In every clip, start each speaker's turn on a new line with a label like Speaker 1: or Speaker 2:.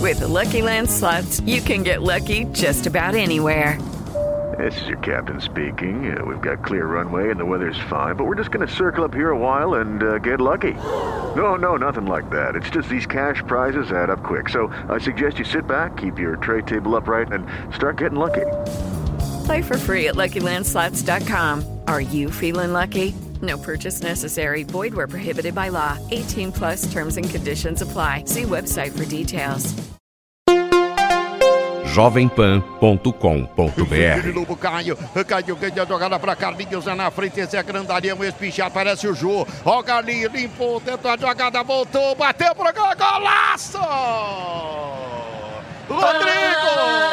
Speaker 1: With the Lucky Land Slots, you can get lucky just about anywhere.
Speaker 2: This is your captain speaking. We've got clear runway and the weather's fine, but we're just going to circle up here a while and get lucky. No, nothing like that. It's just these cash prizes add up quick. So I suggest you sit back, keep your tray table upright, and start getting lucky.
Speaker 1: Play for free at LuckyLandSlots.com. Are you feeling lucky? No purchase necessary. Void where prohibited by law. 18 plus terms and conditions apply. See website for details.
Speaker 3: jovempan.com.br. De novo, Caio ganha a jogada para Carlinhos, na frente, esse é grandalhão, espichado, parece o Jô. Ó, Carlinhos limpou, tentou a jogada, voltou, bateu pro gol, golaço! Rodrigo!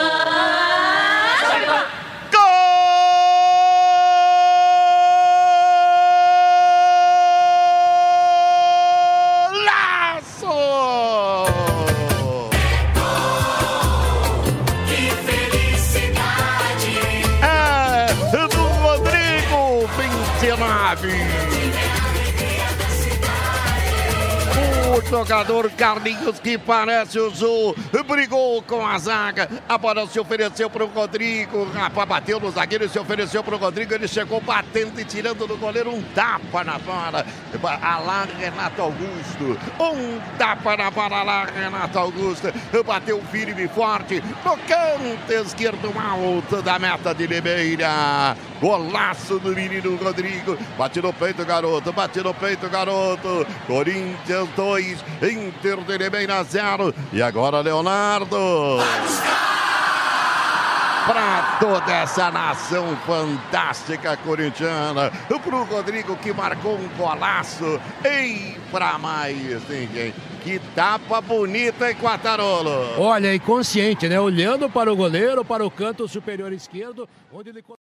Speaker 3: O jogador Carlinhos, que parece o Zul, brigou com a zaga, a bola se ofereceu para o Rodrigo, rapaz, bateu no zagueiro e se ofereceu para o Rodrigo, ele chegou batendo e tirando do goleiro um tapa na bola, Alain Renato Augusto, um tapa na bola, Alain Renato Augusto, bateu firme e forte, no canto esquerdo alto da meta de Limeira, golaço do menino Rodrigo, bate no peito, garoto, Corinthians 2, Inter de Limeira 0, e agora Leonardo. Para toda essa nação fantástica corintiana, pro Rodrigo, que marcou um golaço, e para mais ninguém. Que tapa bonita, hein, Quartarolo?
Speaker 4: Olha, inconsciente, né? Olhando para o goleiro, para o canto superior esquerdo, onde ele